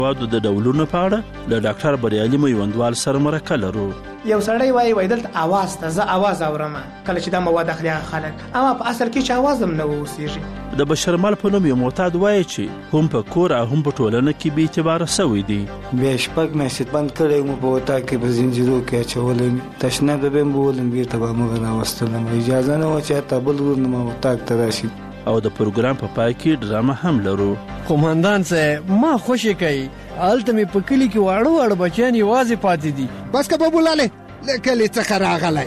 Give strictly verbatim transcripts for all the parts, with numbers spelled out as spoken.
موادو د ډولونو په اړه له ډاکټر بریالي میوندوال سره مرکه لرو. یو سړی وایي وای دلته اواز ته زه اواز اورم کله چې دا مواد اخلي خلک، اما په اصل کې چې اواز هم نه اوسېږي. د بشرمل په نوم یو معتاد وایي چې هم په کور او هم په ټولنه کې بې اعتباره سوی دی. بیا شپږ میاشتې بند کړی مو په وطاق کې په زنجیرو کې اچولی، تشناب به مې بولم بیرته به موږ راوستلم، اجازه نه وه چې حتی بل ورور نه ما وطاق ته راشي. او د پروګرام په پای کې ډرامه هم لرو. قومندان صاحب ما خوشی کوي هلته مې په کلي کې واړه واړه بچیان یوازې پاتې دي. بس که بابولالې له کلي څخه راغلی.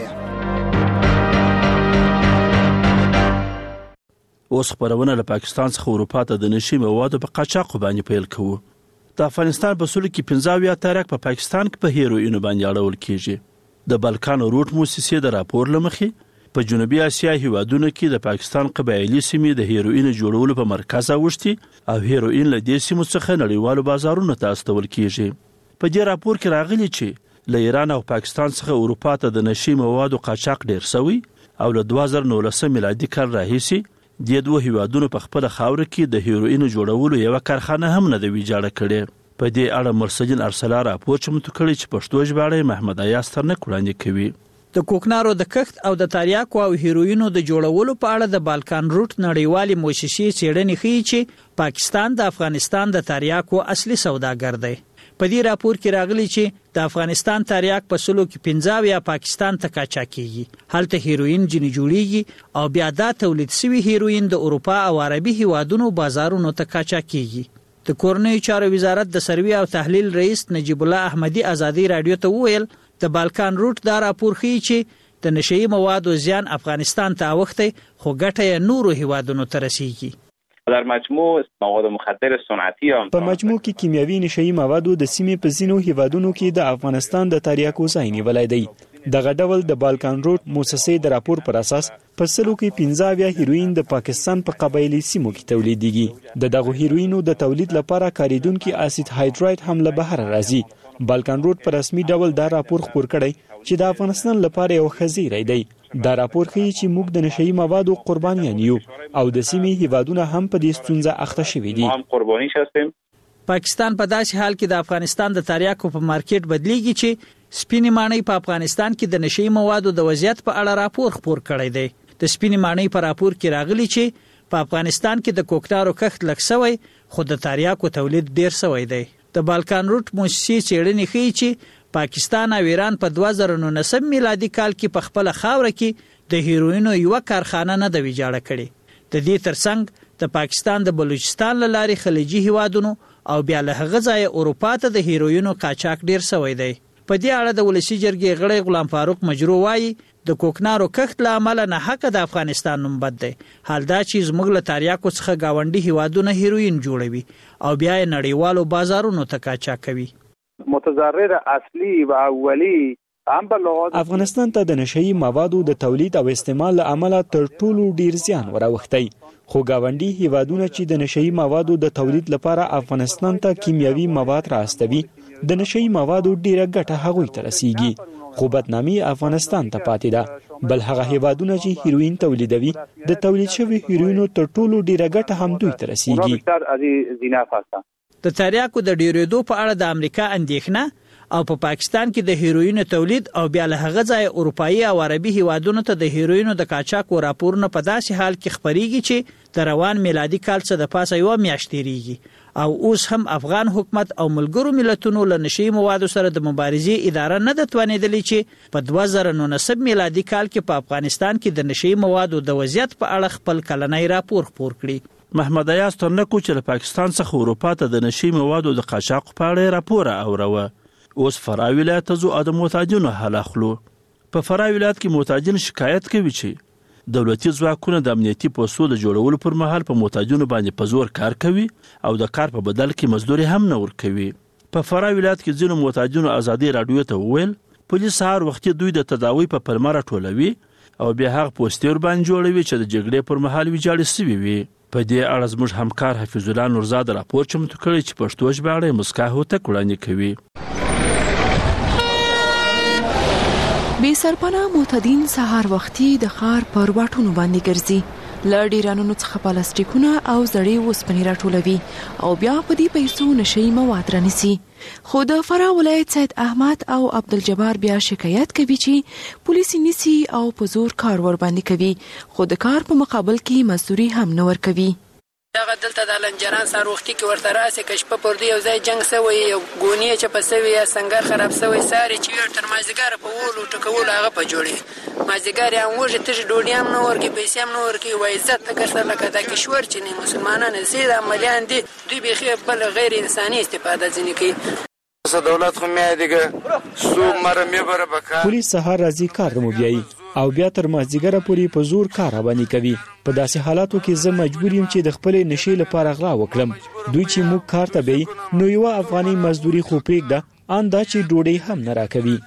اوس خپرونه له پاکستان څخه اروپا ته د نشي موادو په قاچاق باندې پیل کوو. د افغانستان په سلو کې پنځه اویا تاریخ په پاکستان کې په هیروینو باندې اړول کیږي. د بالکان روټ موسسې د راپور لمخې په جنوبي اسیا هیوادونو کې د پاکستان قبایلی سیمې د هیروین جوړولو په مرکز اوښتي او هیروین له دې سیمو څخه نړیوالو بازارونو ته استول کیږي. په دې راپور کې راغلي چې له ایران او پاکستان څخه اروپا ته د نشي موادو قاچاق ډیر سوی او له دوه زره نولسم میلادي کال راهیسې د دوه هیوادونو په خپل خاور کې د هیروین جوړولو یو کارخانه هم نه دی ویجاړه کړې. په دې اړه مرسجن ارسلا راپور چمتو کړی چې پښتو ژباړه محمد ایاز ترنک وړاندې کوي. د کوکنارو د کښت او د تریاکو او هیروینو د جوړولو په اړه د بالکان روټ نړیوالې موسسې څېړنې ښیي چې پاکستان د افغانستان د تریاکو اصلي سوداګر دی. په دې راپور کې راغلي چې د افغانستان تریاک په سلو کې پنځه اویا پاکستان ته قاچاق کیږي. هلته هیروین ځینې جوړیږي او بیا دا تولید شوي هیروین د اروپا او عربي هیوادونو بازارونو ته قاچاق کیږي. د کورنیو چارو وزارت د سروې او تحلیل رئیس نجیب الله احمدي ازادي رادیو ته وویل د بالکان روټ دا راپور ښیي چې د نشئی موادو زیان افغانستان ته اوښتی خو ګټه یې نورو هیوادونو ته رسیږي. در مجموع مواد مخدر صنعتی هم په مجموع کې کیمیاوي نشئی موادو د سیمې په ځینو هیوادونو کې د افغانستان د تریاکو ځای نیولی دی. دغه ډول د بالکان روټ موسسې د راپور پر اساس په سلو کې پنځه اویا هیروین د پاکستان په قبایلي سیمو کې تولیدېږي. د دغو هیروینو د تولید لپاره کاریدونکي اسید هایدرایډ هم له بهره راځي. بالکان روټ په رسمي ډول دا راپور خپور کړی چې د افغانستان لپاره یو خزیری دی. دا راپور ښیي چې موږ د نشئی موادو قربانیان یو او د سیمې هیوادونه هم په دې ستونزه اخته شوي دي. پاکستان په داسې حال کې د افغانستان د تریاکو په مارکیټ بدلیږي چې سپینې ماڼۍ په افغانستان کې د نشئی موادو د وضعیت په اړه راپور خپور کړی دی. د سپینې ماڼۍ په راپور کې راغلي چې په افغانستان کې د کوکنارو کښت لږ سوی خو د تریاکو تولید ډیر سوی دی. د بالکان روټ موسسې څېړنې ښیي چې پاکستان او ایران په دوه زره نولسم میلادي کال کې په خپله خاوره کې د هیروینو یوه کارخانه نه ده ویجاړه کړې. د دې ترڅنګ د پاکستان د بلوچستان له لارې خلیجي هیوادونو او بیا له هغه ځایه اروپا ته د هیروینو قاچاق ډیر سوی دی. په دې اړه د ولسي جرګې غړی غلام فاروق مجرو وایي د کوکنارو کښت له امله ناحقه د افغانستان نوم بد دی. حال دا چې زموږ له تریاکو څخه ګاونډي هیوادونه هیروین جوړوي او بیا یې نړیوالو بازارونو ته قاچاق کوي. متضرر اصلي و اولی افغانستان ته د نشئی موادو د تولید او استعمال له امله تر ټولو ډیر زیان وراوښتی. خو ګاونډي هیوادونه چې د نشئی موادو د تولید لپاره افغانستان ته کیمیاوي مواد راستوي د نشئی موادو ډیره ګټه هغوی ته رسیږي. خو بدنامي افغانستان ته پاتې ده. بل هغه هیوادونه چې هیروین تولیدوي د تولید شوي هیروینو تر ټولو ډیره ګټه هم دوی ته رسیږي. د تریاکو د ډیریدو په اړه د امریکا اندېښنه او په پاکستان کې د هیروینو تولید او بیا له هغه ځایه اروپایي او عربي هیوادونو ته د هیروینو د قاچاقو راپورونه په داسې حال کې خپریږي چې د روان میلادي کال څخه د پاسه یوه میاشت تیریږي او اوس هم افغان حکومت او ملګرو ملتونو له نشئی موادو سره د مبارزې اداره نه ده توانېدلې چې په دوه زره نولسم میلادي کال کې په افغانستان کې د نشئی موادو د وضعیت په اړه خپل کلنی راپور خپور کړي. محمد ایاز ترنکو چې له پاکستان څخه اروپا ته د نشئی موادو د قاچاق په اړه راپور اوروه. اوس فراه ولایت ته ځو او د محتاجینو حال اخلو. په فراه ولایت کې محتاجین شکایت کوي چې دولتي ځواکونه د امنیتي پوستو د جوړولو پر مهال په محتاجینو باندې په زور کار کوي او د کار په بدل کې مزدوري هم نه ورکوي. په فراه ولایت کې ځینو محتاجینو ازادي رادیو ته وویل پولیس سهار وختي دوی د تداوی په پلمه راټولوي او بیا هغه پوستې ورباندې جوړوي چې د جګړې پر مهال ویجاړې سوي وي. په دې اړه زموږ همکار حفیظ الله نورزاد راپور چمتو کړی چې پښتو ژباړه یې مسکا هوتک وړاندې کوي. بې سرپناه معتادین سهار وختي د ښار پر واټونو باندې ګرځي. له ډیرانونو څخه پلاستیکونه او زړې وسپنې راټولوي او بیا په دې پیسو نشي مواد رانیسي. خو د فراه ولایت سید احمد او عبدالجبار بیا شکایت کوي چې پولیس نیسي او په زور کار ور باندې کوي خو د کار په مقابل کې مزدوري هم نه ورکوي. دغه دلته د لنجران سره وختي کې ورته راسي کشپ پر دی یو ځای جنگ سوی یو ګونی چې په سوی یا سنگر خراب سوی ساري چې ور تر مازیګر په وولو ټکول هغه په جوړي مازیګر هم وژه تش ډوډۍ هم نور کې پیسې هم نور کې وای عزت تک سره لکه دا کشور چې نه مسلمانانو سید عملیان دي دوی به بل غیر انساني استفاده ځنی کوي. دولت خو مې دیګه سو مرمه بر بکا پولیس سهار راځي کار مو بیاي او بیا تر مازیګره پورې په زور کار باندې کوي. په داسې حالاتو کې زه مجبور یم چې د خپل نشي لپاره غلا وکړم. دوی چې موږ کار ته بي نو یو افغاني مزدوري خو پرېږده ان دا چې ډوډۍ هم نه راکوي.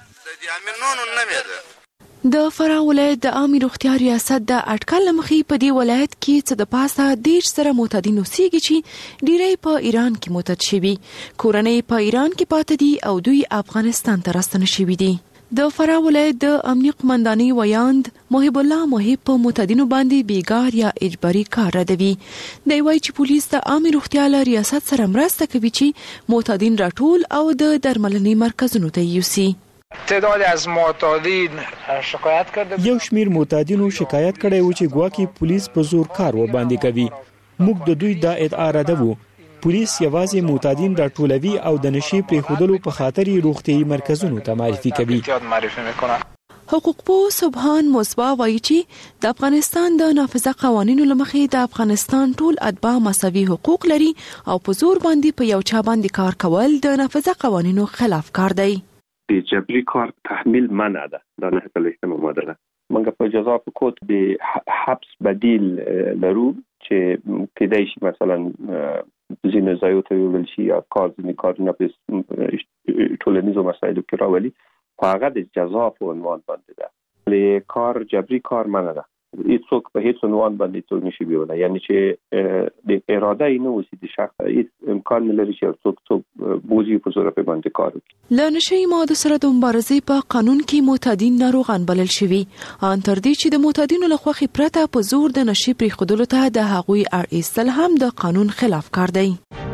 د فراه ولایت د عامه روغتیا ریاست د اټکل مخې په دې ولایت کې څه د پاسه دیش سره معتادین اوسېږي چې ډیری په ایران کې معتاد شوي کورنۍ په ایران کې پاتې دي او دوی افغانستان ته راستنه شوي دي. د فراه ولایت د امنیه قمندانۍ ویاند محب الله محب په معتادینو باندې بیګار یا اجباري کار ردوي. دی وايي چې پولیس د عامه روغتیا له ریاست سره مرسته کوي چې معتادین راټول او د درملنې مرکزونو ته یوسي. تعداد از معتادین شکایت کرده یو شمیر معتادینو شکایت کړی و چې ګواکې پولیس په زور کار ور باندې کوي. موږ د دوی دا ادعا ردوو. پولیس یوازې معتادین راټولوي او د نشي پرېښودلو په خاطر روغتیايي مرکزونو ته معرفي کوي. حقوق پوه سبحان مصباح وایي چې د افغانستان د نافذه قوانینو لمخې د افغانستان ټول اتباع مساوي حقوق لري او په زور باندې په یو چا باندې کار کول د نافذه قوانینو خلاف کار دی. د جبري کار تحمیل منع ده. دا نه کلیشتمه ماده ده. موږ په جزا په کوت د حبس بدیل لرو چې کېدای شي مثلا ځینې ځایو ته ویل شي یا کار ځینې کارونه په ټولنیزو مسایلو کې راولي خو هغه د جزا په عنوان باندې ده. له کار جبري کار منع ده. هیڅوک په هیڅ عنوان باندې ټول نشي بیولای. یعنی چې د اراده یې نه وسی د شخص هیڅ امکان نه لري چې څوک څوک بوزي په زور په باندې کار وکړي. له نشي ماده سره د مبارزې په قانون کې معتادین ناروغان بلل شوي ان تر دې چې د معتادینو له خوخي پرته په زور د نشي پرېښودلو ته د هغوی اړ ایستل هم د قانون خلاف کار دی.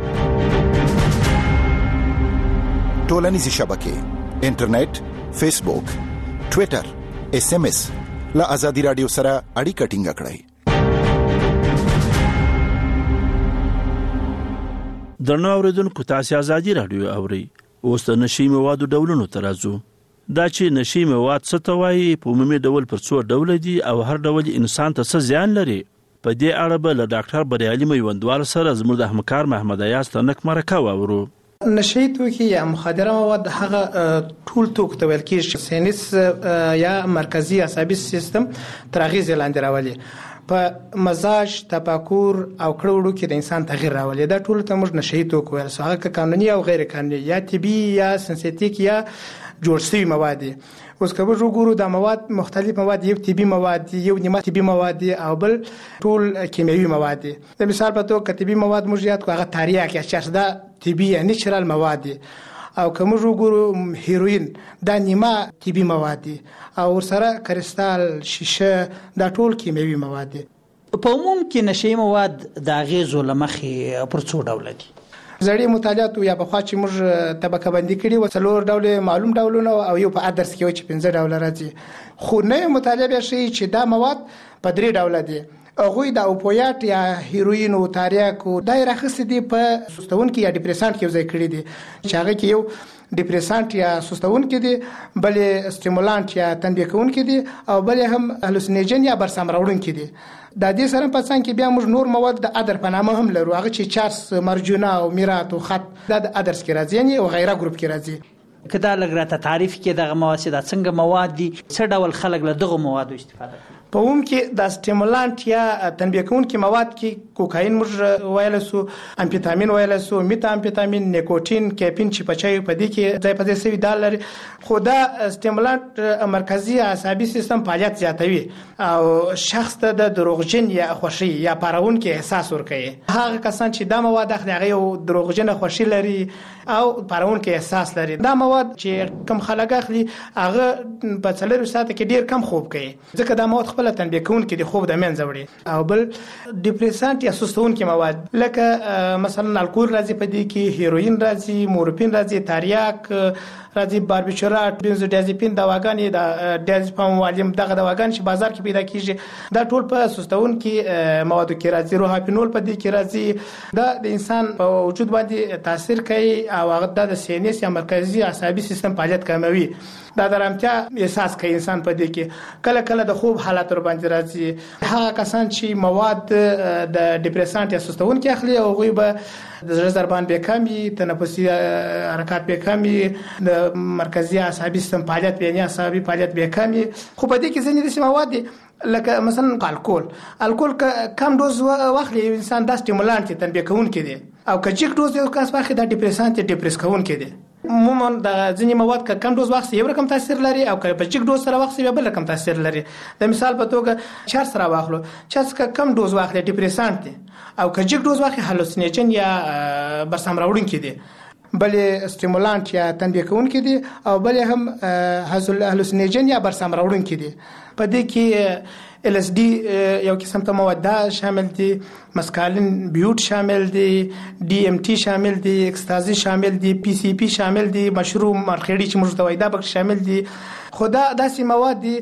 ټولنیزې شبکې انټرنیټ فیسبوک ټوئیټر اس ام اس لا ازادي رادیو سره اړیکه ټینګه کړئ. درنو اوریدونکو تاسو ازادي رادیو اورئ. اوس د نشي موادو ډولونو ته راځو. دا چې نشي مواد څه ته وایي په عمومي ډول پر څو ډول دي او هر ډول انسان ته څه زیان لري. په دې اړه به له ډاکټر بریالي میوندوال سره زموږ د همکار محمد ایاز تنک مرکه واورو. نشي توکي یا مخدره مواد هغه ټول توک ته ویل کېږي سینس یا مرکزی عصبي سیستم تر اغیز لاندې راولي. په مزاج تفکر او کړوړو کې د انسان تغییر راولي. دا ټول ته موږ نشي توک ویل سو. هغه قانوني او غیر قانوني یا طبي یا سنتیک یا جوړ شوی مواد دي. اوس که موږ وګورو دا مواد مختلف مواد یو طبي مواد دي یو نیمه طبي مواد دي او بل ټول کیمیاوي مواد دي. د مثال په توګه طبي مواد موږ یاد کو هغه تاریخ یا چې دا طبي یا نیچرال مواد دي او که موږ وګورو هیروین دا نیمه طبي مواد دي او سره کریستال شیشه دا ټول کیمیاوي مواد دي. په عموم کې نشي مواد د غیزو لمخې پر څو ډول دي. زړې مطالعات یا په خوا چې موږ طبقه بندي کړي و څلور ډول معلوم ډولونه او یو په ادرس کې چې پنځه ډول راځي. خو نه مطالعه به شي چې دا مواد په درې ډول دي. هغه د اوپیات یا هیروین او تاریک او دایره خسته دي په سستون کې یا ډیپریسانت کې ځای کړی دي چې هغه کې یو ډیپریسانت یا سستون کې دي بل سټیمولانت یا تنبیه کون کې دي او بل هم هلوسینیجن یا برسم راوړون کې دي. د دې سره په څنګه کې بیا موږ نور مواد د ادر په نامه هم لرو هغه چې چارس مرجونه او میرات او خط د ادرس کې راځي یعنی او غیره ګروپ کې راځي. کدا لګراته تعریف کې دغه مواد د څنګه مواد دي څه ډول خلک له دغه موادو استفاده کوي. په عموم کې د سټیمولانت یا تنبیه کوونکي مواد کې کوکاین موږ ویل سو امفیتامین ویل سو میتا امفیتامین نیکوتین کیفین چې پچای په دې کې ځای په دې سوي دالر خو دا سټیمولانت مرکزی عصبي سیستم فعالیت زیاتوي او شخص ته د دروغجن یا خوشي یا پارون کې احساس ورکوي. هغه کسان چې دا مواد اخلي هغه دروغجن خوشي لري او پارون کې احساس لري. دا مواد مواد چې کم خلک اخلي هغه په څلور ساعت کې ډیر کم خوب کوي ځکه دا مواد خپل تنبیه کوونکي د خوب د منځ وړي او بل ډیپریسانت یا سستونکي مواد لکه مثلا الکول راځي په دې کې هیروین راځي مورفین راځي تریاک راځي باربیچورات بنزودیازپین دواګانې د ډیازپام والیم دغه دواګان چې بازار کې پیدا کیږي دا ټول په سستونکي موادو کې راځي روحاپینول په دې کې راځي دا د انسان په وجود باندې تاثیر کوي او هغه د سینس یا مرکزی عصبي سیستم فعالیت کموي دا درامتیا احساس کوي انسان په دې کې کله کله د خوب حالت ور باندې راځي هغه کسان چې مواد د ډیپریسانت یا سستونکي اخلي او غوي به د زړه ضربان به کمی تنفسي حرکت به کمی د مرکزی عصبي سیستم فعالیت به نه عصبي فعالیت به کمی خو په دې کې ځینې د مواد لکه مثلا الکول الکول کم دوز واخلي انسان د سټیمولانت تنبیه کوونکی دی او که چیک دوز یو کس واخلي د ډیپریسانت ډیپریس کوونکی دی عموما د ځینې مواد که کم دوز واخلي یو رقم تاثیر لري او که په چیک دوز سره واخلي بل رقم تاثیر لري د مثال په توګه چار سره واخلو چې که کم دوز واخلي ډیپریسانت دی او که چیک دوز واخلي هالوسینیجن یا برسم راوړونکی دی بل استیمولانت یا تنبیه کوونکی دی او بل هم هالوسینیجن یا برسم راوړونکی دی په دې کې ال اس डी یو قسم ته مواد شامل دي مسکالین بیوت شامل دي D M T شامل دي اکستازي شامل دي پی سی پی شامل دي مشروب مرخړی چې موږ دوی دا بک شامل دي خدا داسې مواد دي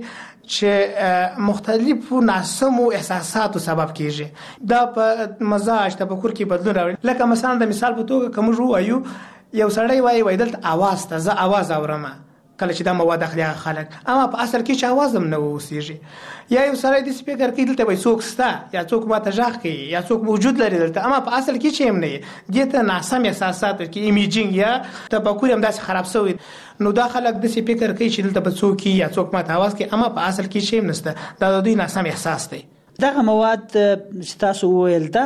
چې مختلفو ناسمو احساساتو سبب کیږي دا په مزاج تفکر کې بدلون راوړي لکه مثلا د مثال په توګه کوم جو وایو یو سړی وایي وای دلته आवाज ته زه आवाज اورم کله چې دا مواد اخلي خلک اما په اصل کې چې आवाज هم نه وسیږي یا یو سړی د سپیکر کې دلته وای څوک ستا یا څوک ماته ژغ کوي یا څوک موجود لري دلته اما په اصل کې چې هم نه دي ته ناسم احساسات کې ایمیجینګ یا تفکر هم داسې خراب شوی نو دا خلک د سپیکر کوي چې دلته به څوک یا څوک ماته आवाज کوي اما په اصل کې چې هم نشته دا د دوی ناسم احساس دی دغه مواد چې تاسو وویل دا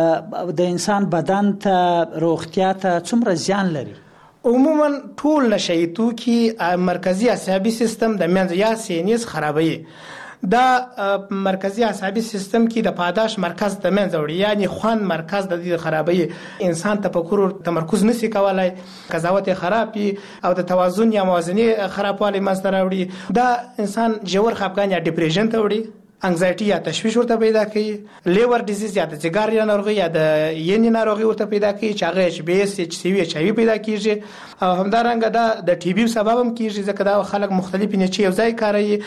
د انسان بدن ته روغتیا ته څومره زیان لري عموما ټول نشئی توکي مرکزی عصبي سیستم د منځ یا سینس خرابوي دا مرکزی عصبي سیستم کې د پاداش مرکز د منځ وړي یعنی خوان مرکز د دې خرابوي انسان تفکر او تمرکز نشي کولای قضاوت خرابي او د توازن یا موازنه خرابوالی منځ راوړي دا انسان جوړ خپګان یا ډیپریشن ته وړي انگزایټي یا تشویش ورته پیدا کوي لیور ډیزیز یا د سیګار یا ناروغي یا د ینې ناروغي ورته پیدا کوي چې هغه اچ بي اس اچ سی وی اچ آی وی پیدا کیږي او همدارنګه دا د ټي بي سبب هم کیږي ځکه دا خلک مختلف نچي یو ځای کاروي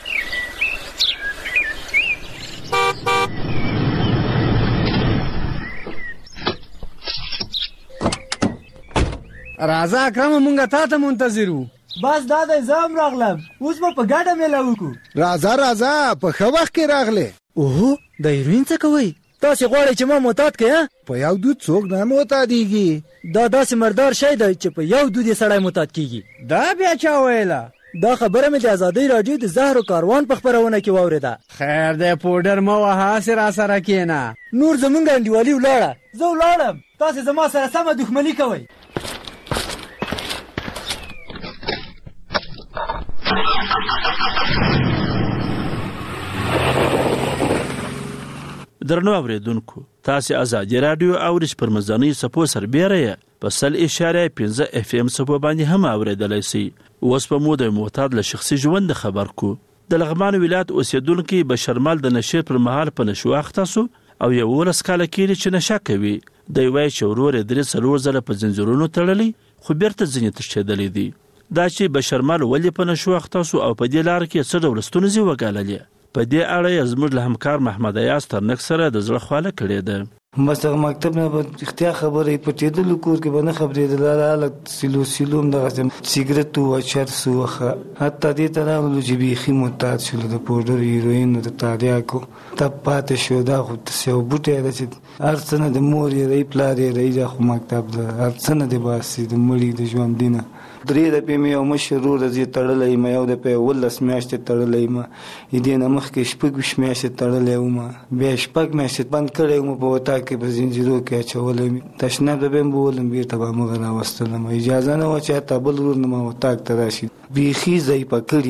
راځه اکرم مونږه تا ته منتظر وو بس دا د زم راغلم اوس به په ګډه میله وکړو راځه راځه په ښه وخت کې راغلې اوه د هیروین څه کوئ تاسې غواړئ چې ما معتاد کړئ په یو دود څوک نه معتادېږي دا داسې مردار شی دی چې په یو دود یې سړی معتاد کیږي دا بیا چا ویله دا خبره مې د ازادۍ راډیو د زهرو کاروان په خپرونه کې واورېده خیر دی پوډر مه وهه هسې راسره کښېنه نور زمونږ انډیوالي ولاړه زه ولاړم تاسې زما سره سمه دښمني کوئ درنو اوریدونکو تاسو ازادي رادیو اورش پر مزنی سپو سربېره په سل اشاره پنځه اف ام سپو باندې هم اوریدلای شئ اوس په مو د معتاد له شخصي ژوند خبر کو د لغمان ولایت اوسیدونکو بشرمل د نشه پر مهال په نشو اختصو او یو ورس کال کې چې نشه کوي د وای شورور درې سلور زره په زنجیرونو تړلې خو بیرته ځنې تشدلې دي دا چې بشرمل ولې په نشو اختصو او په دې لار کې څه ډول ستونزې وګاللې په دې اړه زموږ له همکار محمد ایاز ترنک سره د زړه خواله کړې ده بس هغه مکتب نه به اختیار خبرې پټېدلو کور کې به نه خبرېدل هلک سیلو سیلو هم دغسې سیګرټ و چرس و حتی دې ته راغلو چې بیخي معتاد شولو د پوډر هیروینو د تریاکو تب پاتې شو دا خو داسې یو بوټی ده چې هر څه نه د مور یې رهي پلار یې رهي دا خو مکتب ده هر څه نه دی باسي د مړي د ژوندي نه درې دپې مې یو مشر ورور ځې تړلی یم یو دپې یولس میاشتې تړلی یم دې نه مخکې شپږ ویشت میاشتې تړلی وم بیا شپږ میاشتې بند کړی وم په وطاق کې په زنجیرو کې اچولی مې تشناب ته به یم بولم بېرته به همغه راوستلم اجازه نه وه چې حتی بل ورور نه ما وطاق ته راشي بیخي ضعیفه کړي وو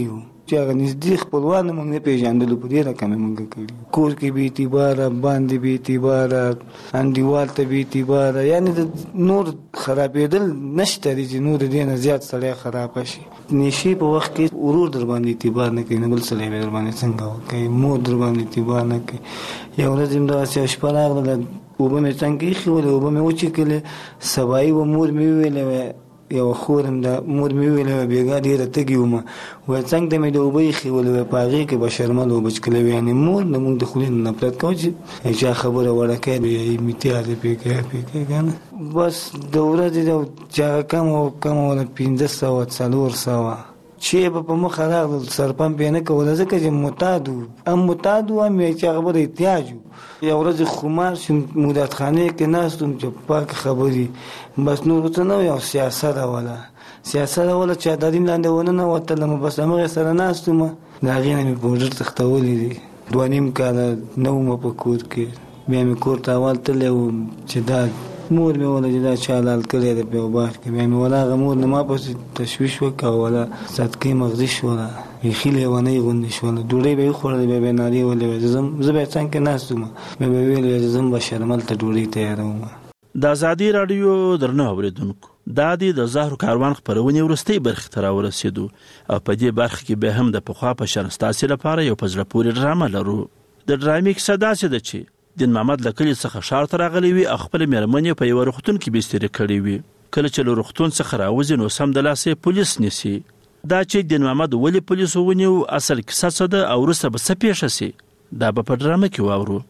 چې هغه نږدې خپلوان موږ نه پیژندلو په دې رقم موږ کړی کور کې بې اعتباره باندې بې اعتباره انډیوال ته بې اعتباره یعنی د نور خرابېدل نشته دی چې نور دې نه زیات سړی خراب شي نشي په وخت کې ورور در باندې اعتبار نه کوي نه بل سړی در باندې څنګه وکړي مور در باندې اعتبار نه کوي یو ورځ همداسې شپه راغله اوبه مې څنګه ایښولې اوبه مې وچیکلې سبایي و مور مې وویلې وی یو خور هم دا مور مې وویلې وی بېګا ډېره تږې ومه وی څنګ ته مې د اوبه ایښولې وی په هغې کې به شرمل اوبه څکلې وی یعنې مور د مونږ د خولې نه نفرت کوو چې چا خبره وړکۍ دی یا امتیاز یې پرې کوي پرې کوي که نه بس د ورځې چې هغه کمه کمه وله پنځه سوه څلور سوه چې به په مخه راغلل سرپمپ یې نه کوله ځکه چې معتاد وو هم معتاد وو هم یې چې هغه به د احتیاج وو یو ورځ خمار شوم مودتخانې کې ناست وم چې پاکې خبرې بس نور څه نه یو سیاست اوله سیاست اوله چې ادارین لاندې ونه نوتلم بس همغې سره ناست وم د هغې نه مې پوډر تښتولی دي دوه نیم کاله نه ومه په کور کې بیا مې کور ته اول تللی وم چې دا مور مې وله چې دا چا لال کړی دی په یو باغ کې بیا مې وله هغه مور نه ما پسې تشویش وکړه او وله صدقې مغزي شوله بیخي لیونۍ غوندې شوله ډوډۍ به یې وخوړله بیا به یې نارې ویلې وی زه به یې څنګ کې ناست وم بیا به یې ویلې وی زه هم به شرمل ته ډوډۍ تیاروم د ازادي راډیو درنو اورېدونکو دا دی د زهرو کاروان خپرونې وروستۍ برخې ته راورسېدو او په دې برخه کې بیا هم د پخوا په شان ستاسې لپاره یو په زړه پورې ډرامه لرو د ډرامې کیسه داسې ده چې دین محمد له کلي څخه ښار ته راغلی وي او خپله مېرمن یې په یوه روغتون کې بسترې کړې وي کله چې له روغتون څخه راوځي نو سمدلاسه یې پولیس نیسي دا چې دین محمد ولې پولیسو ونیو اصل کیسه څه ده او وروسته به څه پیښه سي دا به په ډرامه کې واورو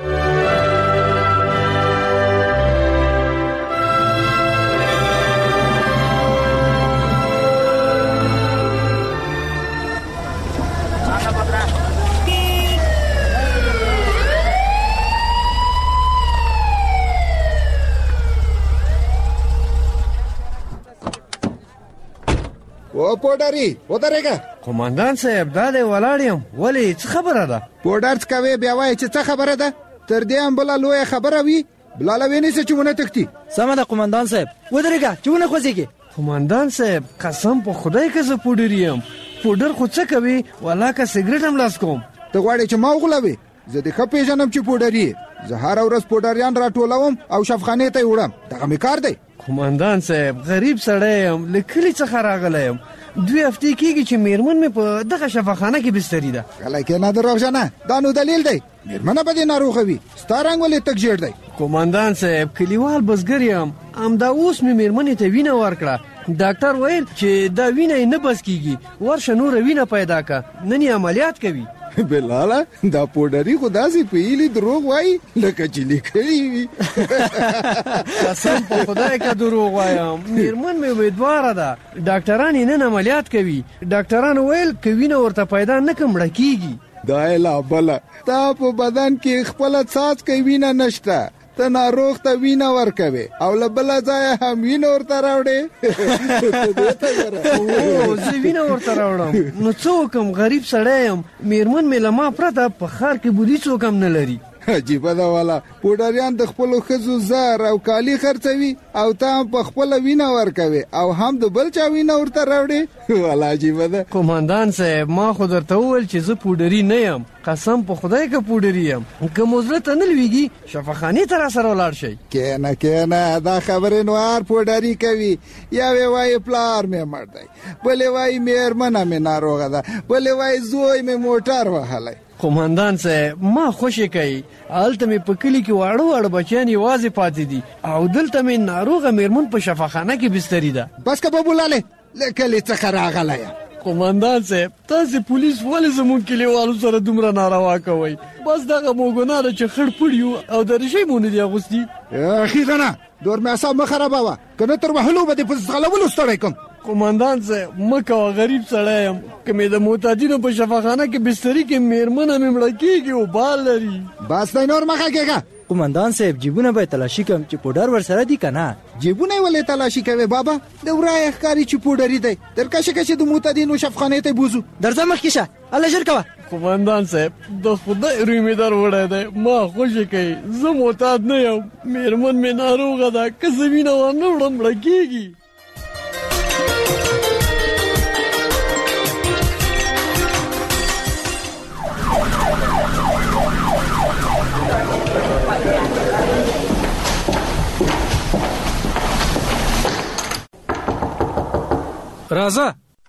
او پوډری ودرېږه قومندان صاحب دا دی ولاړ یم ولې څه خبره ده پوډر څکوې بیا وایې چې څه خبره ده تر دې هم بله لویه خبره وي بلاله ونیسه چې ونه تښتي سمه ده قومندان صاحب ودرېږه چې ونه خوځېږي قومندان صاحب قسم په خدای که زه پوډر یم پوډر خو څه کوي والله که سګرټ هم لاس کوم ته غواړې چې ما وغولوې زه دې ښه پېژنم چې پوډر یې زه هره ورځ پوډریان راټولوم او شفخانې ته یې وړم دغه مې کار دی قومندان صاحب غریب سړی یم له کلي څخه راغلی یم دوی هفتې کېږي چې میرمن مې په دغه شفاخانه کې بستري ده غلی کېنه دروغجنه دا نو دلیل دی میرمنه به دې ناروغه وي ستا رنګ ولې تک ژیړ دی قومندان صاحب کلیوال بزګر یم همدا اوس مې میرمنې ته وینه ورکړه ډاکټر ویل چې دا وینه یې نه بس کېږي ورشه نوره وینه پیدا که نن یې عملیات کوي بلاله دا پوډري خو داسې پیلي دروغ وایي لکه چې لیکلي وي قسم په خدای که دروغ وایم میرمن مې امیدواره ده ډاکټران یې نن عملیات کوي ډاکټران ویل که وینه ورته پیدا نه کړم مړه کېږي دا یې لا بله تا په بدن کې خپله څاڅکی وینه نشته ته ناروغ ته وینه ورکوې او له بله ځایه هم وینه ورته راوړې زه وینه ورته راوړم نو څه وکړم غریب سړی یم میرمن مې له ما پرته په ښار کې بولي څوک هم نه لري عجیبه ده والا پوډریان د خپلو ښځو زر او کالي خرڅوي او ته هم په خپله وینه ورکوې او هم د بل چا وینه ورته راوړې والا عجیبه ده قومندان صاحب ما خو درته وویل چې زه پوډري نه یم قسم په خدای که پوډري یم که مو زړه ته نه لویږي شفاخانې ته راسره ولاړ شئ کېنه کېنه دا خبرې نو هر پوډري کوي یوې وایي پلار مې مړ دی بلې وایي مېرمنه مې ناروغه ده بلې وایي زوی مې موټر وهلی قومندان صاحب ما خوشې کوي هلته مې په کلي کې واړه واړه بچیان یوازې پاتې دي او دلته مې ناروغه میرمن په شفاخانه کې بستري ده بس که ببولالې له کلي څخه راغلی یم قومندان صاحب تاسې پولیس ولې زموږ کلیوالو سره دومره ناروا کوئ بس دغه مو ګناه ده چې خړ پړ یو او دریشۍ مو نه دي اغوستي ښېګنه دور مې اعصاب مه خرابوه که نه تر وهلو به دې په ځغلولو ستړی کړم قومندان صاحب مه کوه غریب سړی یم که مې د معتادینو په شفاخانه کې بستري کې میرمنه مې مړه کېږي او بال لري بس دی نور مه غږېږه قومندان صاحب جیبونه به تلاشي کړم چې پوډر ورسره دي که نه جیبونه یې ولې تلاشي کوې بابا د ورایه ښکاري چې پوډري دی در کشه کشه د معتادینو شفخانې ته بوځو درځه مخکې شه الله ژر کوه قومندان صاحب د خدای روی مې در وړی دی ما خوشې کوي زه معتاد نه یم میرمن مې ناروغه ده که زه وینه ورنه وړم مړه کېږي راځه.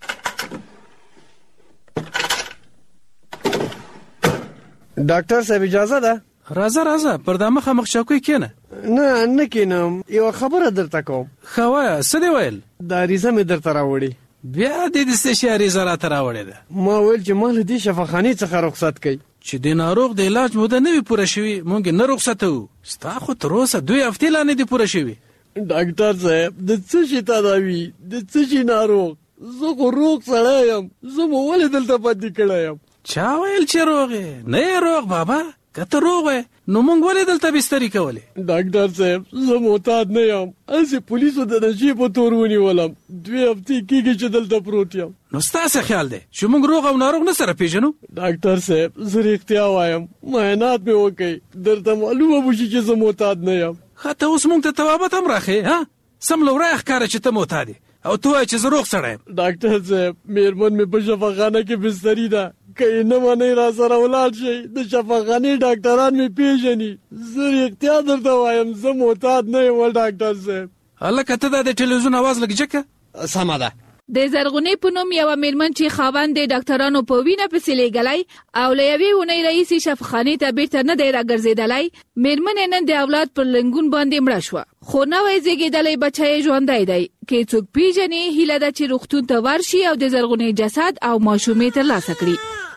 ډاکټر صاحب اجازه ده؟ راځه راځه پر دا مخه مخ چوکۍ کېنه. نه نه کېنم، یو خبره درته کوم. ښه وایه، څه دې ویل؟ دا عریضه مې درته راوړې. بیا دې د څه شي عریضه راته راوړې ده؟ ما ویل چې ما له دې شفاخانې څخه رخصت کوي. چې د ناروغ د علاج موده نه وي پوره شوي، مونږ نه رخصتوو. ستا خو تر اوسه دوی هفتې لا نه دي پوره شوي. ډاکټر صاحب د څه شي تداوي، د څه شي ناروغ؟ زه خو روغ سړی یم، زه مو ولې دلته پاتې کړی یم؟ چا ویل چې روغ یې؟ نه یې روغ بابا. که ته روغ وې نو موږ ولې دلته بسترې کولې؟ ډاکټر صاحب زه معتاد نه یم، هسې پولیسو د نشې په تور ونیولم. دوې هفتې کېږي چې دلته پروت یم. نو ستا څه خیال دی چې موږ روغ او ناروغ نه سره پیژنو؟ ډاکټر صاحب زه رښتیا وایم، معاینات مې وکړئ، درته معلومه به شي چې زه معتاد نه یم. ښه ته اوس موږ ته توابت هم راښې ها؟ سم له ورایه ښکاره چې ته معتاد یې او ته وایې چې زه روغ سړی یم. ډاکټر صاحب مېرمن مې په شفاخانه کې بستري ده، که یې نه منئ را سره ولاړ شئ، د شفاخانې ډاکټران مې پیژني. زه رښتیا درته وایم زه معتاد نه یم ډاکټر صاحب. هلکه ته دا د ټلویزیون اواز لږ جګ کړه. سمه ده. د زرغونې په نوم یوه مېرمن چې خاوند د ډاکټرانو په وینه پسې لیږلی او له یوې اونۍ راهیسې شفاخانې ته بیرته نه دی راګرځېدلی، مېرمن یې نن د اولاد پر لنګون باندې مړه شوه. خو نوی زېږېدلی بچی یې ژوندی دی. که یې څوک پیژني، هیله ده چې روغتون ته ورشي او د زرغونې جسد او ماشوم یې ترلاسه کړي.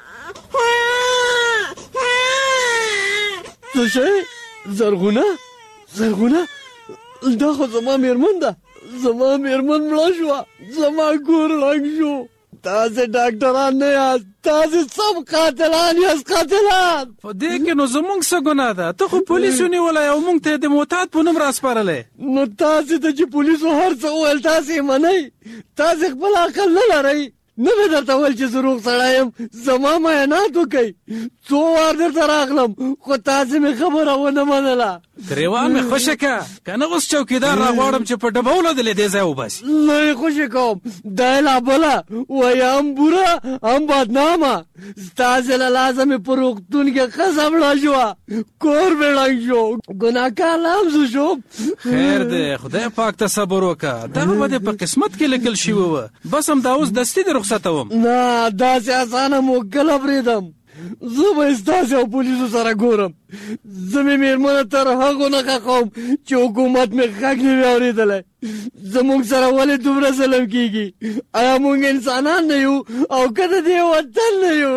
څه شی؟ زرغونه؟ زرغونه؟ دا خو زما مېرمن ده. زما مېرمن مړه شوه، زما کور ړنګ شو. تاسې ډاکټران نه یاست، تاسې سم قاتلان یاست، قاتلان. په دې کې نو زموږ څه ګناه ده؟ ته خو پولیسو نیولی او موږ ته یې د معتاد په نوم راسپارلی. نو تاسې ته چې پولیسو هر څه وویل تاسې یې منئ؟ تاسې خپل عقل نه لرئ؟ نه مې درته ویل چې زه روغ سړی یم، زما معاینات وکئ. څو وار درته راغلم خو تاسې مې خبره ونه منله. ګریوان مې خوشه که که نه اوس چوکیدار راغواړم چې په ډبولو د له دې ځای وباسي. نه یې خوشې کوم، دا یې لا بله وایي هم بوره هم بدنامه. ستاسې له لاسه مې په روغتون کې ښځه مړه شوه، کور مې ړنګ شو، ګناهکار لا هم زه شوم. خیر دی، خدای پاک ته صبر وکړه. دغه به دې په قسمت کې لیکل شوي وه. بس هم دا اوس دستي دې رخصتوم. نه داسې اسانه موکله پرېږدم. زه به یې ستاسې او پولیسو سره ګورم. زه مې مېرمنه تر هغو نه ښخوم چې حکومت مې غږ نه وي اورېدلی. زموږ سره ولې دومره ظلم کېږي؟ آیا موږ انسانان نه یو او که د دې وطن نه یو؟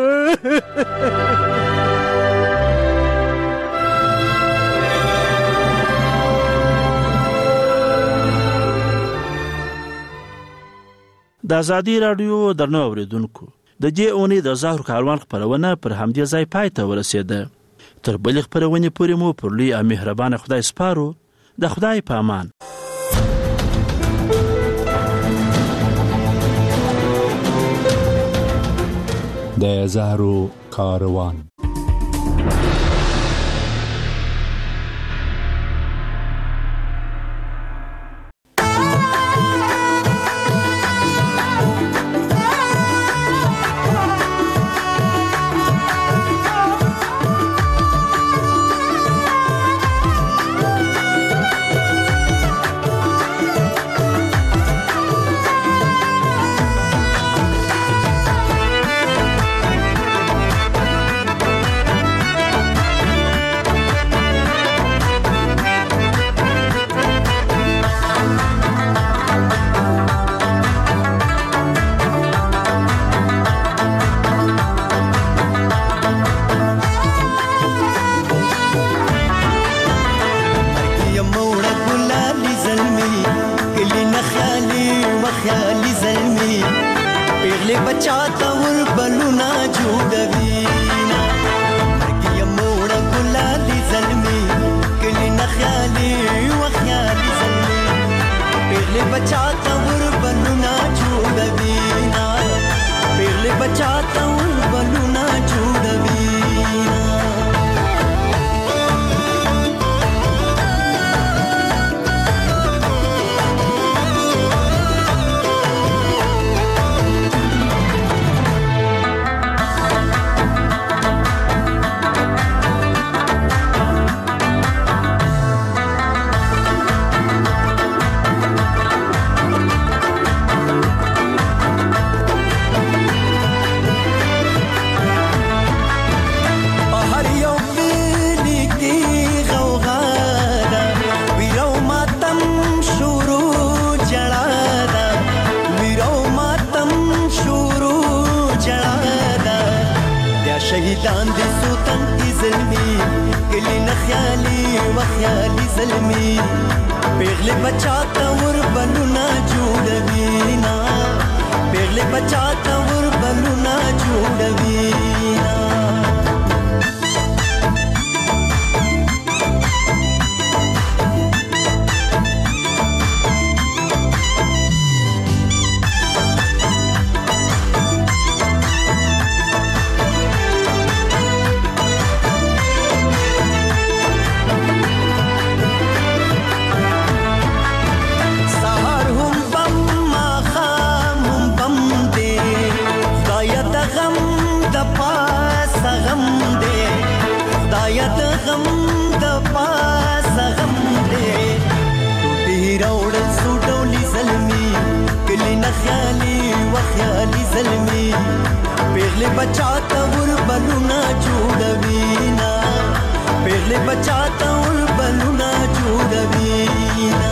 د ازادي راډیو درنو اوریدونکو، د دې اونۍ د زهرو کاروان خپرونه پر همدې ځای پای ته ورسېده. تر بلې خپرونې پورې مو پر لوی او مهربانه خدای سپارو. د خدای په امان. د زهرو کاروان. شهیدان دي سوتن دي زلمي کلی نه خیالي و خیالي زلمي پیغله بچا تا ور بلونا جوړوي نا پیغله بچا تا ور بلونا جوړوي نا زلمی پیغله بچا تا ور بلونا جوړوي نا پیغله بچا تا ور بلونا جوړوي نا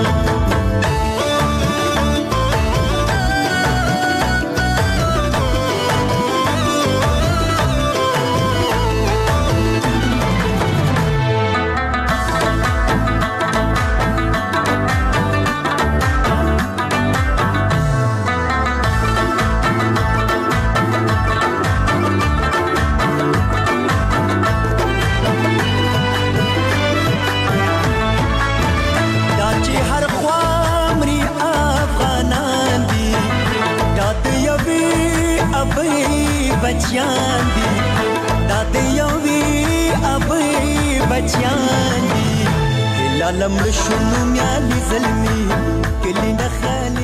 बचियां दी दादे योवी अबे बचियां दी लालम शुनु म्याली ज़ल्मी किली न खाली